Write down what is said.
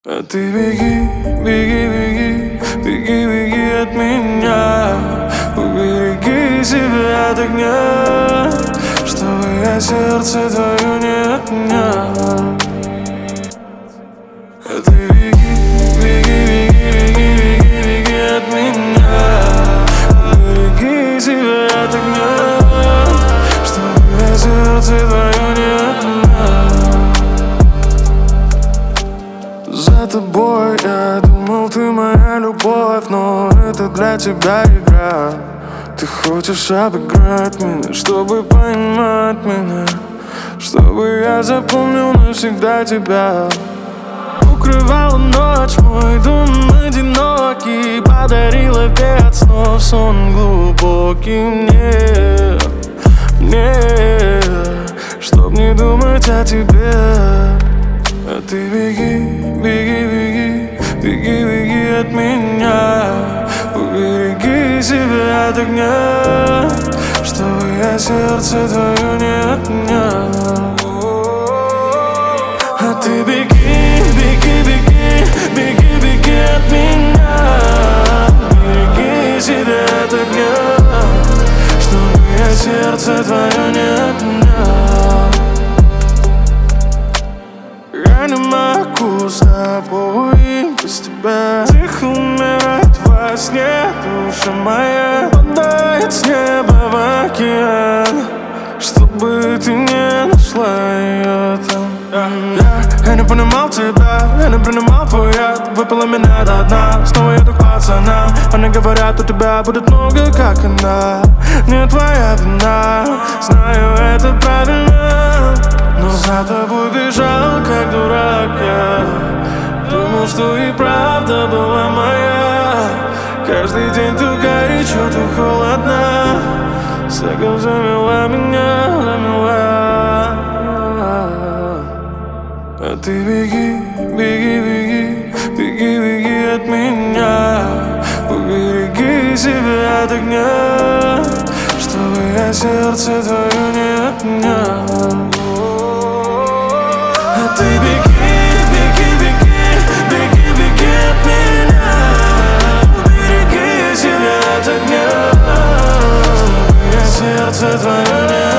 А ты беги, беги, беги, беги, беги от меня. Убереги себя от огня, чтобы я сердце твое не отнял. А ты беги, беги, беги, беги, беги, беги от меня. Убереги себя от огня, чтобы я сердце твое не отнял. За тобой я думал, ты моя любовь, но это для тебя игра. Ты хочешь обыграть меня, чтобы поймать меня, чтобы я запомнил навсегда тебя. Укрывала ночь мой дом одинокий, подарила век снов сон глубокий мне, чтоб не думать о тебе. А ты беги, беги, беги, беги, беги от меня. Убереги себя от огня, чтобы я сердце твое не отнял. А ты беги, беги, беги, беги, беги от меня. Убереги себя от огня, чтобы я сердце твое не отнял. Я не могу с тобой без тебя. Тихо умирает во сне душа моя, падает с неба в океан, чтобы ты не нашла ее там. Я не понимал тебя, я не принимал твой яд. Выпила меня до дна, снова еду к пацанам. Они говорят, у тебя будет много, как она. Не твоя вина, знаю, это правильно, но за тобой бежал, как дурак я. Думал, что и правда была моя. Каждый день то горячо, то холодно. Сагом замела меня, замела. А ты беги, беги, беги, беги, беги от меня. Убереги себя от огня, чтобы я сердце твое не отнял. А ты беги, беги, беги, беги, беги от меня. Убереги себя от огня, чтобы я сердце твое не отнял.